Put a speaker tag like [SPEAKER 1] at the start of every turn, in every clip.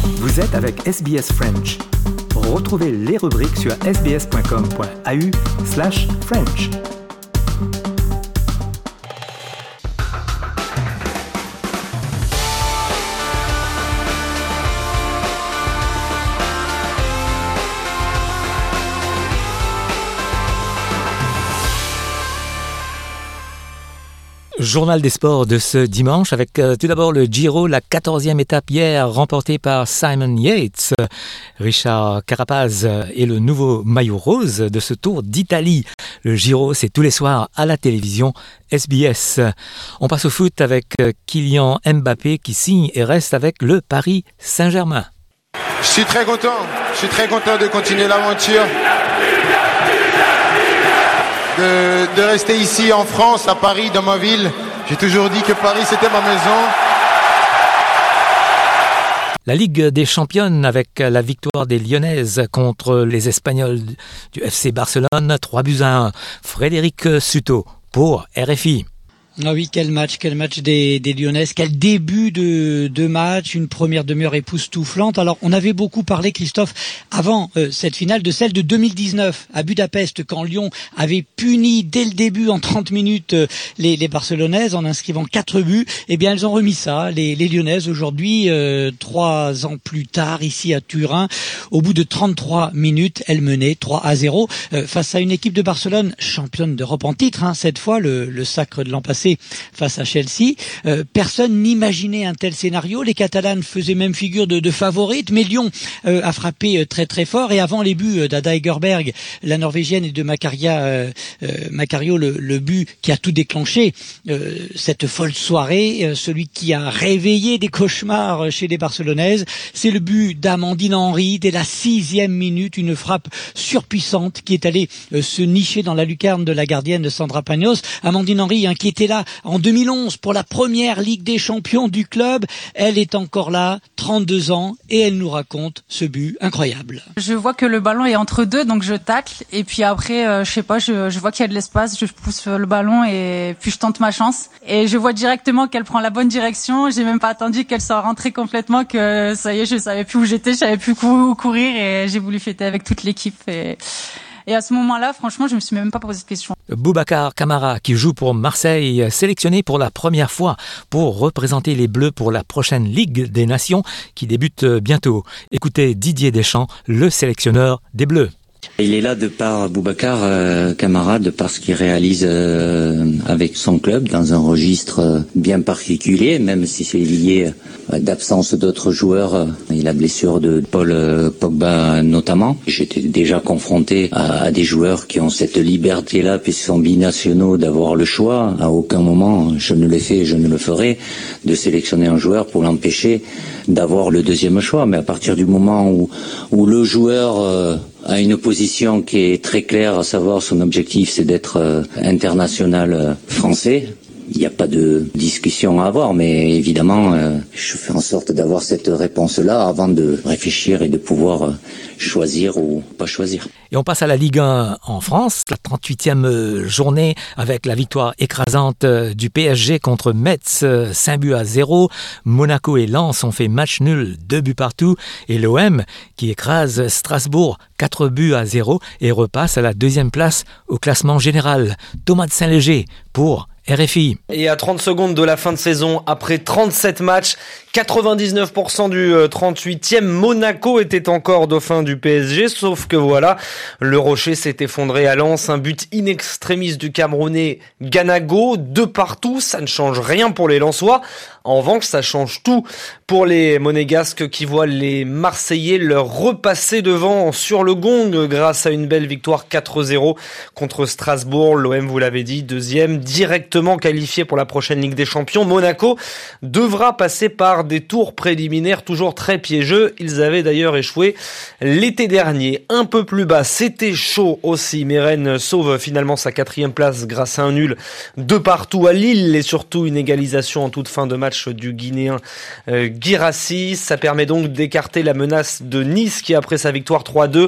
[SPEAKER 1] Vous êtes avec SBS French. Retrouvez les rubriques sur sbs.com.au/French.
[SPEAKER 2] Journal des sports de ce dimanche avec tout d'abord le Giro, la 14e étape hier remportée par Simon Yates. Richard Carapaz est le nouveau maillot rose de ce Tour d'Italie. Le Giro, c'est tous les soirs à la télévision SBS. On passe au foot avec Kylian Mbappé qui signe et reste avec le Paris Saint-Germain.
[SPEAKER 3] Je suis très content de continuer l'aventure. De rester ici en France, à Paris, dans ma ville. J'ai toujours dit que Paris, c'était ma maison.
[SPEAKER 2] La Ligue des Championnes avec la victoire des Lyonnaises contre les Espagnols du FC Barcelone, 3-1. Frédéric Suto pour RFI.
[SPEAKER 4] Ah oui, quel match des Lyonnaises, quel début de match, une première demi-heure époustouflante. Alors, on avait beaucoup parlé, Christophe, avant cette finale, de celle de 2019 à Budapest, quand Lyon avait puni dès le début, en 30 minutes, les Barcelonaises en inscrivant 4 buts. Eh bien, elles ont remis ça, les Lyonnaises, aujourd'hui, 3 ans plus tard, ici à Turin. Au bout de 33 minutes, elles menaient 3-0 face à une équipe de Barcelone, championne d'Europe en titre, cette fois, le sacre de l'an passé face à Chelsea. Personne n'imaginait un tel scénario. Les Catalanes faisaient même figure de favorites, mais Lyon a frappé très très fort. Et avant les buts d'Ada Hegerberg, la Norvégienne, et de Macario, le but qui a tout déclenché, cette folle soirée, celui qui a réveillé des cauchemars chez les Barcelonaises, c'est le but d'Amandine Henry dès la 6e minute, une frappe surpuissante qui est allée se nicher dans la lucarne de la gardienne Sandra Panos. Amandine Henry, qui était là en 2011 pour la première Ligue des Champions du club. Elle est encore là, 32 ans, et elle nous raconte ce but incroyable.
[SPEAKER 5] Je vois que le ballon est entre deux, donc je tacle, et puis après, je vois qu'il y a de l'espace, je pousse le ballon et puis je tente ma chance. Et je vois directement qu'elle prend la bonne direction. J'ai même pas attendu qu'elle soit rentrée complètement, que ça y est, je savais plus où j'étais, je savais plus où courir, et j'ai voulu fêter avec toute l'équipe. Et à ce moment-là, franchement, je me suis même pas posé de questions.
[SPEAKER 2] Boubacar Kamara, qui joue pour Marseille, sélectionné pour la première fois pour représenter les Bleus pour la prochaine Ligue des Nations qui débute bientôt. Écoutez Didier Deschamps, le sélectionneur des Bleus.
[SPEAKER 6] Il est là de par Boubacar Kamara, de par ce qu'il réalise avec son club dans un registre bien particulier, même si c'est lié d'absence d'autres joueurs et la blessure de Paul Pogba notamment. J'étais déjà confronté à des joueurs qui ont cette liberté-là, puisqu'ils sont binationaux, d'avoir le choix. À aucun moment, je ne l'ai fait et je ne le ferai, de sélectionner un joueur pour l'empêcher d'avoir le deuxième choix. Mais à partir du moment où le joueur a une position qui est très claire, à savoir son objectif c'est d'être international français, il n'y a pas de discussion à avoir, mais évidemment je fais en sorte d'avoir cette réponse-là avant de réfléchir et de pouvoir choisir ou pas choisir.
[SPEAKER 2] Et on passe à la Ligue 1 en France, la 38e journée avec la victoire écrasante du PSG contre Metz, 5-0. Monaco et Lens ont fait match nul, 2 buts partout. Et l'OM qui écrase Strasbourg, 4-0 et repasse à la 2e place au classement général. Thomas de Saint-Léger pour RFI.
[SPEAKER 7] Et à 30 secondes de la fin de saison, après 37 matchs, 99% du 38e, Monaco était encore dauphin du PSG, sauf que voilà, le rocher s'est effondré à Lens, un but in extremis du Camerounais Ganago, 2 partout, ça ne change rien pour les Lensois. En revanche, ça change tout pour les Monégasques qui voient les Marseillais leur repasser devant sur le gong grâce à une belle victoire 4-0 contre Strasbourg. L'OM, vous l'avez dit, 2e, directement qualifié pour la prochaine Ligue des Champions. Monaco devra passer par des tours préliminaires toujours très piégeux. Ils avaient d'ailleurs échoué l'été dernier. Un peu plus bas, c'était chaud aussi, mais Rennes sauve finalement sa 4e place grâce à un nul 2 partout à Lille et surtout une égalisation en toute fin de match du Guinéen Guirassy. Ça permet donc d'écarter la menace de Nice qui, après sa victoire 3-2,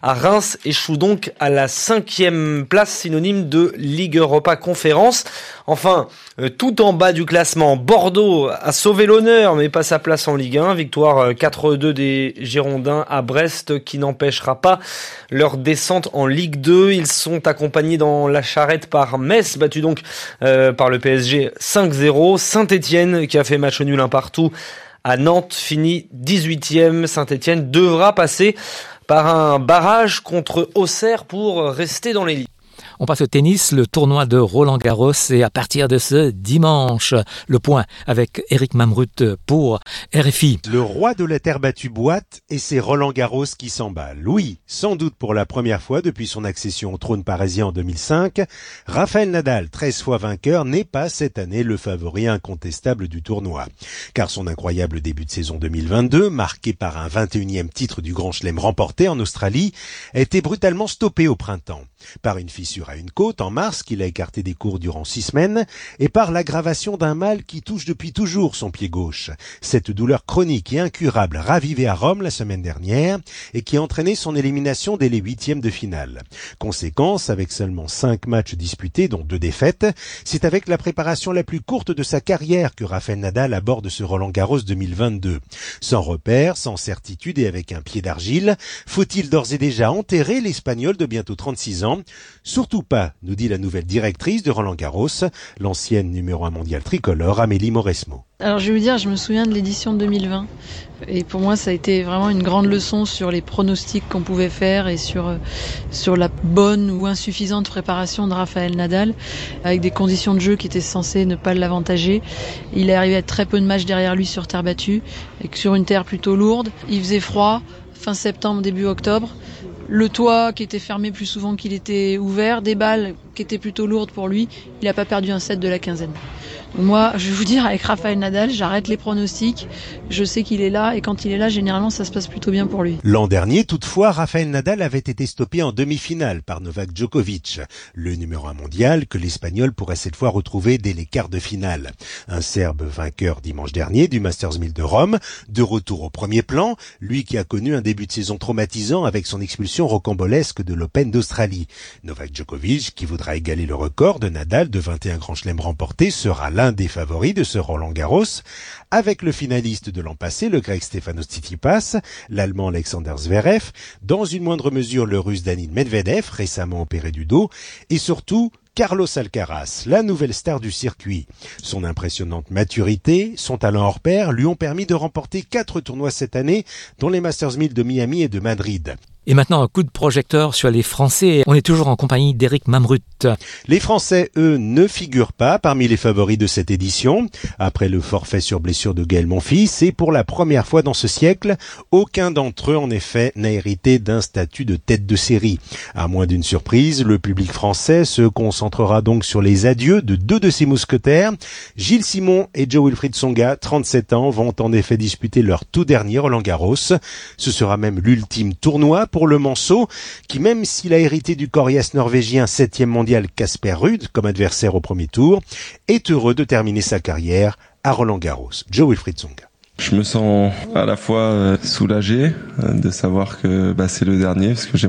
[SPEAKER 7] à Reims échoue donc à la 5e place, synonyme de Ligue Europa Conférence. Enfin, tout en bas du classement, Bordeaux a sauvé l'honneur mais pas sa place en Ligue 1. Victoire 4-2 des Girondins à Brest qui n'empêchera pas leur descente en Ligue 2. Ils sont accompagnés dans la charrette par Metz, battu donc par le PSG 5-0. Saint-Etienne qui a fait match nul un partout à Nantes, finit 18e. Saint-Etienne devra passer par un barrage contre Auxerre pour rester dans les ligues.
[SPEAKER 2] On passe au tennis, le tournoi de Roland-Garros et à partir de ce dimanche, le point avec Eric Mamrut pour RFI.
[SPEAKER 8] Le roi de la terre battue boite et c'est Roland-Garros qui s'emballe. Oui, sans doute pour la première fois depuis son accession au trône parisien en 2005, Rafael Nadal, 13 fois vainqueur, n'est pas cette année le favori incontestable du tournoi. Car son incroyable début de saison 2022, marqué par un 21e titre du Grand Chelem remporté en Australie, a été brutalement stoppé au printemps. Par une fissure à une côte en mars qu'il a écarté des cours durant 6 semaines et par l'aggravation d'un mal qui touche depuis toujours son pied gauche. Cette douleur chronique et incurable ravivée à Rome la semaine dernière et qui a entraîné son élimination dès les 8e de finale. Conséquence, avec seulement 5 matchs disputés dont 2 défaites, c'est avec la préparation la plus courte de sa carrière que Rafael Nadal aborde ce Roland-Garros 2022. Sans repère, sans certitude et avec un pied d'argile, faut-il d'ores et déjà enterrer l'Espagnol de bientôt 36 ans? Surtout pas, nous dit la nouvelle directrice de Roland-Garros, l'ancienne numéro 1 mondiale tricolore Amélie Mauresmo.
[SPEAKER 9] Alors je vais vous dire, je me souviens de l'édition de 2020 et pour moi ça a été vraiment une grande leçon sur les pronostics qu'on pouvait faire et sur la bonne ou insuffisante préparation de Rafael Nadal avec des conditions de jeu qui étaient censées ne pas l'avantager. Il est arrivé à très peu de matchs derrière lui sur terre battue et sur une terre plutôt lourde. Il faisait froid, fin septembre, début octobre. Le toit qui était fermé plus souvent qu'il était ouvert, des balles qui étaient plutôt lourdes pour lui, il n'a pas perdu un set de la quinzaine. Donc moi, je vais vous dire, avec Rafael Nadal, j'arrête les pronostics, je sais qu'il est là, et quand il est là, généralement, ça se passe plutôt bien pour lui.
[SPEAKER 8] L'an dernier, toutefois, Rafael Nadal avait été stoppé en demi-finale par Novak Djokovic, le numéro 1 mondial que l'Espagnol pourrait cette fois retrouver dès les quarts de finale. Un Serbe vainqueur dimanche dernier du Masters 1000 de Rome, de retour au premier plan, lui qui a connu un début de saison traumatisant avec son expulsion rocambolesque de l'Open d'Australie. Novak Djokovic, qui voudra égaler le record de Nadal de 21 grands chelems remportés, sera l'un des favoris de ce Roland-Garros, avec le finaliste de l'an passé, le grec Stefanos Tsitsipas, l'allemand Alexander Zverev, dans une moindre mesure le russe Danil Medvedev, récemment opéré du dos, et surtout Carlos Alcaraz, la nouvelle star du circuit. Son impressionnante maturité, son talent hors pair lui ont permis de remporter 4 tournois cette année, dont les Masters 1000 de Miami et de Madrid.
[SPEAKER 2] Et maintenant, un coup de projecteur sur les Français. On est toujours en compagnie d'Eric Mamrut.
[SPEAKER 8] Les Français, eux, ne figurent pas parmi les favoris de cette édition. Après le forfait sur blessure de Gaël Monfils, et pour la première fois dans ce siècle, aucun d'entre eux, en effet, n'a hérité d'un statut de tête de série. À moins d'une surprise, le public français se concentrera donc sur les adieux de 2 de ses mousquetaires. Gilles Simon et Jo-Wilfried Tsonga, 37 ans, vont en effet disputer leur tout dernier Roland-Garros. Ce sera même l'ultime tournoi pour le Manceau, qui même s'il a hérité du coriace norvégien 7e mondial Casper Ruud comme adversaire au premier tour, est heureux de terminer sa carrière à Roland-Garros. Jo-Wilfried Tsonga.
[SPEAKER 10] Je me sens à la fois soulagé de savoir que c'est le dernier, parce que j'ai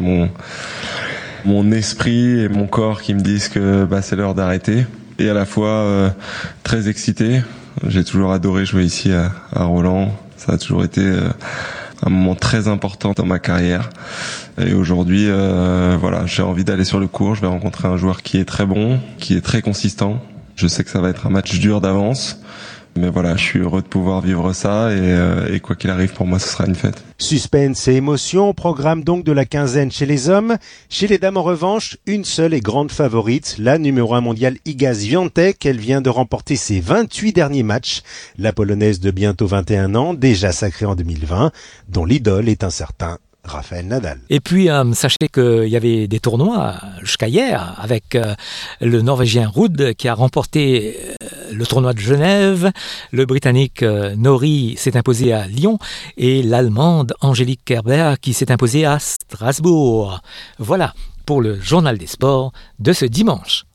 [SPEAKER 10] mon esprit et mon corps qui me disent que c'est l'heure d'arrêter, et à la fois très excité. J'ai toujours adoré jouer ici à Roland, ça a toujours été un moment très important dans ma carrière. Et aujourd'hui, j'ai envie d'aller sur le court. Je vais rencontrer un joueur qui est très bon, qui est très consistant. Je sais que ça va être un match dur d'avance. Mais voilà, je suis heureux de pouvoir vivre ça et quoi qu'il arrive, pour moi, ce sera une fête.
[SPEAKER 8] Suspense et émotion au programme donc de la quinzaine chez les hommes. Chez les dames, en revanche, une seule et grande favorite, la numéro 1 mondiale Iga Świątek. Elle vient de remporter ses 28 derniers matchs. La Polonaise de bientôt 21 ans, déjà sacrée en 2020, dont l'idole est un certain Rafael Nadal.
[SPEAKER 2] Et puis, sachez qu'il y avait des tournois jusqu'à hier avec le Norvégien Ruud qui a remporté le tournoi de Genève. Le Britannique Norrie s'est imposé à Lyon et l'Allemande Angélique Kerber qui s'est imposée à Strasbourg. Voilà pour le journal des sports de ce dimanche.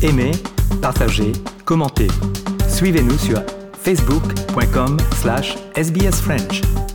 [SPEAKER 1] Aimez, partagez, commentez. Suivez-nous sur facebook.com/sbsfrench.